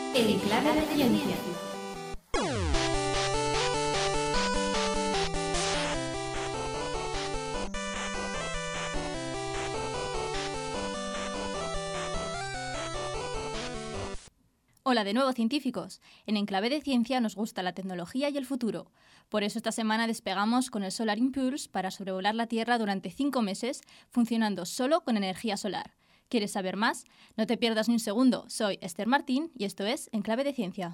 En clave de ciencia. Hola de nuevo, científicos. En Enclave de Ciencia nos gusta la tecnología y el futuro. Por eso esta semana despegamos con el Solar Impulse para sobrevolar la Tierra durante 5 meses, funcionando solo con energía solar. ¿Quieres saber más? No te pierdas ni un segundo. Soy Esther Martín y esto es Enclave de Ciencia.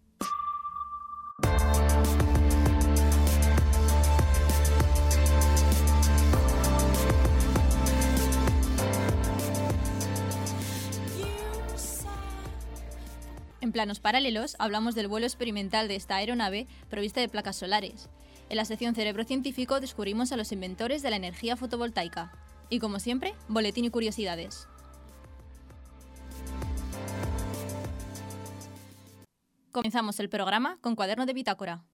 En planos paralelos, hablamos del vuelo experimental de esta aeronave provista de placas solares. En la sección Cerebro Científico descubrimos a los inventores de la energía fotovoltaica. Y como siempre, boletín y curiosidades. Comenzamos el programa con Cuaderno de Bitácora.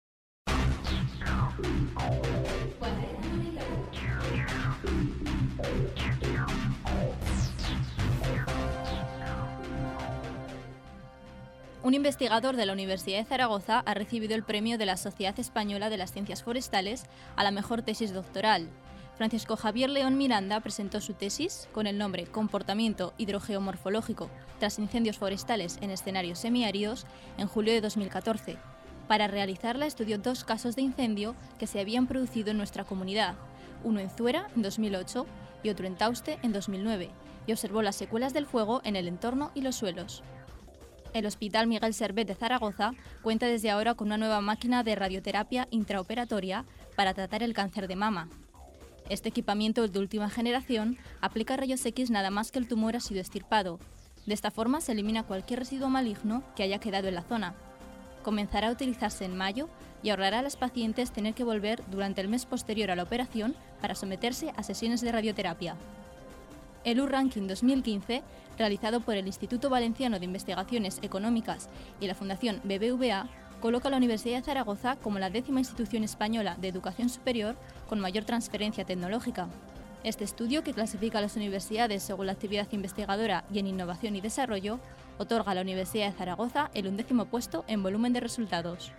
Un investigador de la Universidad de Zaragoza ha recibido el premio de la Sociedad Española de las Ciencias Forestales a la mejor tesis doctoral. Francisco Javier León Miranda presentó su tesis con el nombre Comportamiento hidrogeomorfológico tras incendios forestales en escenarios semiáridos en julio de 2014. Para realizarla estudió 2 casos de incendio que se habían producido en nuestra comunidad, uno en Zuera en 2008 y otro en Tauste en 2009, y observó las secuelas del fuego en el entorno y los suelos. El Hospital Miguel Servet de Zaragoza cuenta desde ahora con una nueva máquina de radioterapia intraoperatoria para tratar el cáncer de mama. Este equipamiento de última generación aplica rayos X nada más que el tumor ha sido extirpado. De esta forma se elimina cualquier residuo maligno que haya quedado en la zona. Comenzará a utilizarse en mayo y ahorrará a las pacientes tener que volver durante el mes posterior a la operación para someterse a sesiones de radioterapia. El U-Ranking 2015, realizado por el Instituto Valenciano de Investigaciones Económicas y la Fundación BBVA, coloca a la Universidad de Zaragoza como la 10ª institución española de educación superior con mayor transferencia tecnológica. Este estudio, que clasifica a las universidades según la actividad investigadora y en innovación y desarrollo, otorga a la Universidad de Zaragoza el 11º puesto en volumen de resultados.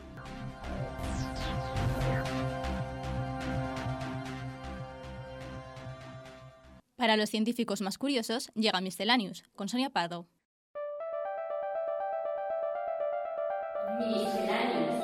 Para los científicos más curiosos, llega Miscellaneous, con Sonia Pardo. Miscellaneous.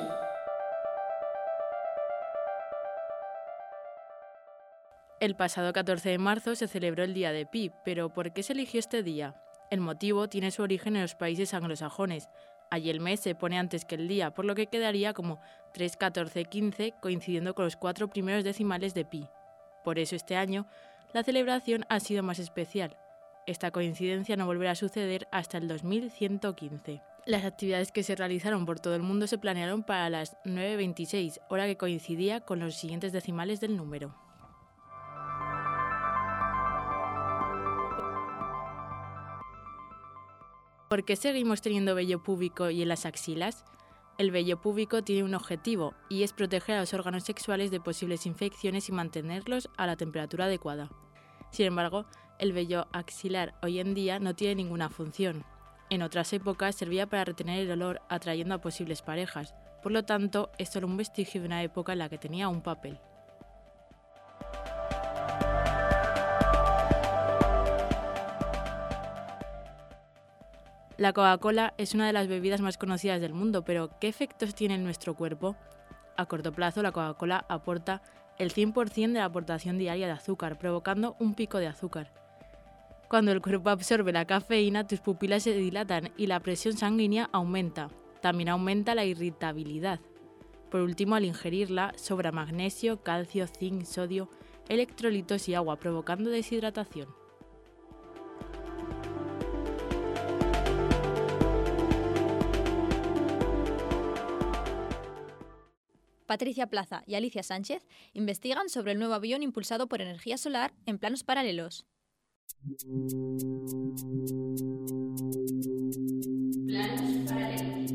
El pasado 14 de marzo se celebró el Día de Pi, pero ¿por qué se eligió este día? El motivo tiene su origen en los países anglosajones. Allí el mes se pone antes que el día, por lo que quedaría como 3, 14, 15, coincidiendo con los 4 primeros decimales de Pi. Por eso este año la celebración ha sido más especial. Esta coincidencia no volverá a suceder hasta el 2115. Las actividades que se realizaron por todo el mundo se planearon para las 9:26, hora que coincidía con los siguientes decimales del número. ¿Por qué seguimos teniendo vello púbico y en las axilas? El vello púbico tiene un objetivo, y es proteger a los órganos sexuales de posibles infecciones y mantenerlos a la temperatura adecuada. Sin embargo, el vello axilar hoy en día no tiene ninguna función. En otras épocas servía para retener el olor atrayendo a posibles parejas, por lo tanto es solo un vestigio de una época en la que tenía un papel. La Coca-Cola es una de las bebidas más conocidas del mundo, pero ¿qué efectos tiene en nuestro cuerpo? A corto plazo, la Coca-Cola aporta el 100% de la aportación diaria de azúcar, provocando un pico de azúcar. Cuando el cuerpo absorbe la cafeína, tus pupilas se dilatan y la presión sanguínea aumenta. También aumenta la irritabilidad. Por último, al ingerirla, sobra magnesio, calcio, zinc, sodio, electrolitos y agua, provocando deshidratación. Patricia Plaza y Alicia Sánchez investigan sobre el nuevo avión impulsado por energía solar en planos paralelos. Planos paralelos.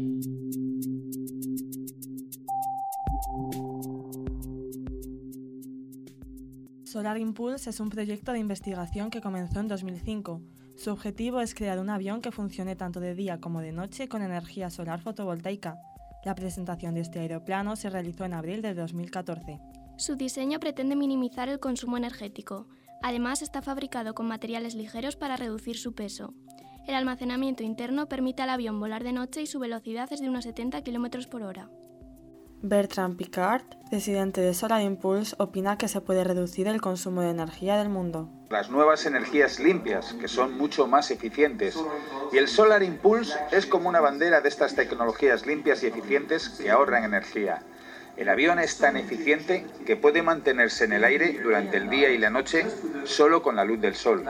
Solar Impulse es un proyecto de investigación que comenzó en 2005, Su objetivo es crear un avión que funcione tanto de día como de noche con energía solar fotovoltaica. La presentación de este aeroplano se realizó en abril de 2014. Su diseño pretende minimizar el consumo energético. Además, está fabricado con materiales ligeros para reducir su peso. El almacenamiento interno permite al avión volar de noche y su velocidad es de unos 70 km por hora. Bertrand Piccard, presidente de Solar Impulse, opina que se puede reducir el consumo de energía del mundo. Las nuevas energías limpias, que son mucho más eficientes. Y el Solar Impulse es como una bandera de estas tecnologías limpias y eficientes que ahorran energía. El avión es tan eficiente que puede mantenerse en el aire durante el día y la noche solo con la luz del sol.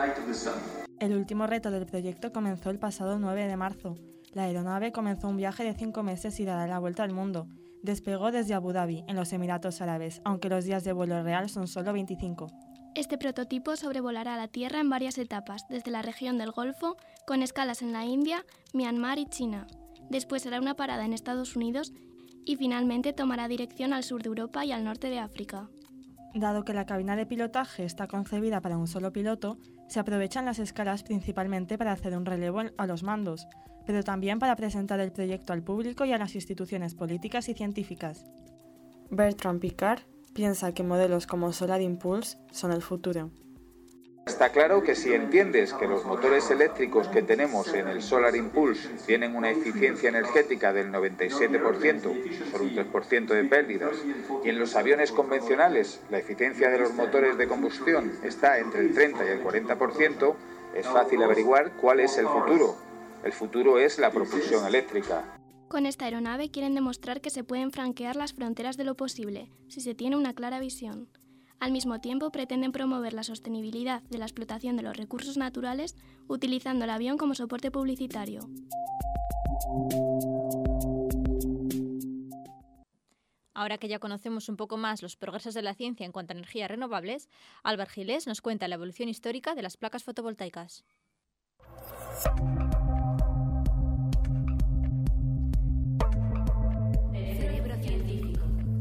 El último reto del proyecto comenzó el pasado 9 de marzo. La aeronave comenzó un viaje de 5 meses y dará la vuelta al mundo. Despegó desde Abu Dhabi, en los Emiratos Árabes, aunque los días de vuelo real son solo 25. Este prototipo sobrevolará la Tierra en varias etapas, desde la región del Golfo, con escalas en la India, Myanmar y China. Después hará una parada en Estados Unidos y finalmente tomará dirección al sur de Europa y al norte de África. Dado que la cabina de pilotaje está concebida para un solo piloto, se aprovechan las escalas principalmente para hacer un relevo a los mandos, pero también para presentar el proyecto al público y a las instituciones políticas y científicas. Bertrand Piccard piensa que modelos como Solar Impulse son el futuro. Está claro que si entiendes que los motores eléctricos que tenemos en el Solar Impulse tienen una eficiencia energética del 97%, por un 3% de pérdidas, y en los aviones convencionales la eficiencia de los motores de combustión está entre el 30 y el 40%, es fácil averiguar cuál es el futuro. El futuro es la propulsión eléctrica. Con esta aeronave quieren demostrar que se pueden franquear las fronteras de lo posible, si se tiene una clara visión. Al mismo tiempo, pretenden promover la sostenibilidad de la explotación de los recursos naturales utilizando el avión como soporte publicitario. Ahora que ya conocemos un poco más los progresos de la ciencia en cuanto a energías renovables, Álvaro Gilés nos cuenta la evolución histórica de las placas fotovoltaicas. El cerebro científico.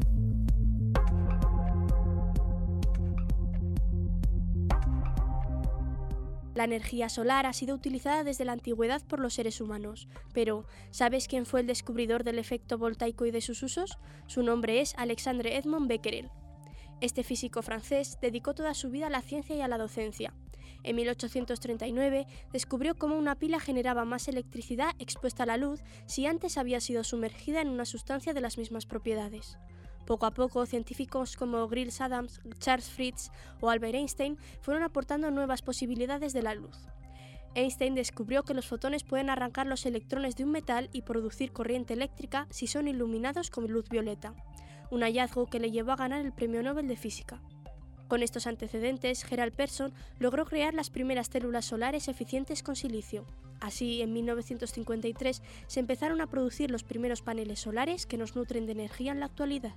La energía solar ha sido utilizada desde la antigüedad por los seres humanos, pero ¿sabes quién fue el descubridor del efecto voltaico y de sus usos? Su nombre es Alexandre Edmond Becquerel. Este físico francés dedicó toda su vida a la ciencia y a la docencia. En 1839 descubrió cómo una pila generaba más electricidad expuesta a la luz si antes había sido sumergida en una sustancia de las mismas propiedades. Poco a poco, científicos como Giles Adams, Charles Fritz o Albert Einstein fueron aportando nuevas posibilidades de la luz. Einstein descubrió que los fotones pueden arrancar los electrones de un metal y producir corriente eléctrica si son iluminados con luz violeta, un hallazgo que le llevó a ganar el Premio Nobel de Física. Con estos antecedentes, Gerald Pearson logró crear las primeras células solares eficientes con silicio. Así, en 1953 se empezaron a producir los primeros paneles solares que nos nutren de energía en la actualidad.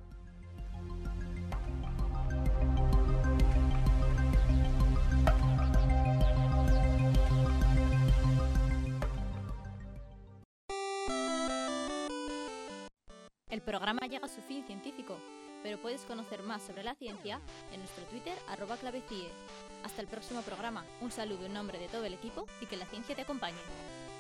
El programa llega a su fin científico, pero puedes conocer más sobre la ciencia en nuestro Twitter @clavecie. Hasta el próximo programa. Un saludo en nombre de todo el equipo y que la ciencia te acompañe.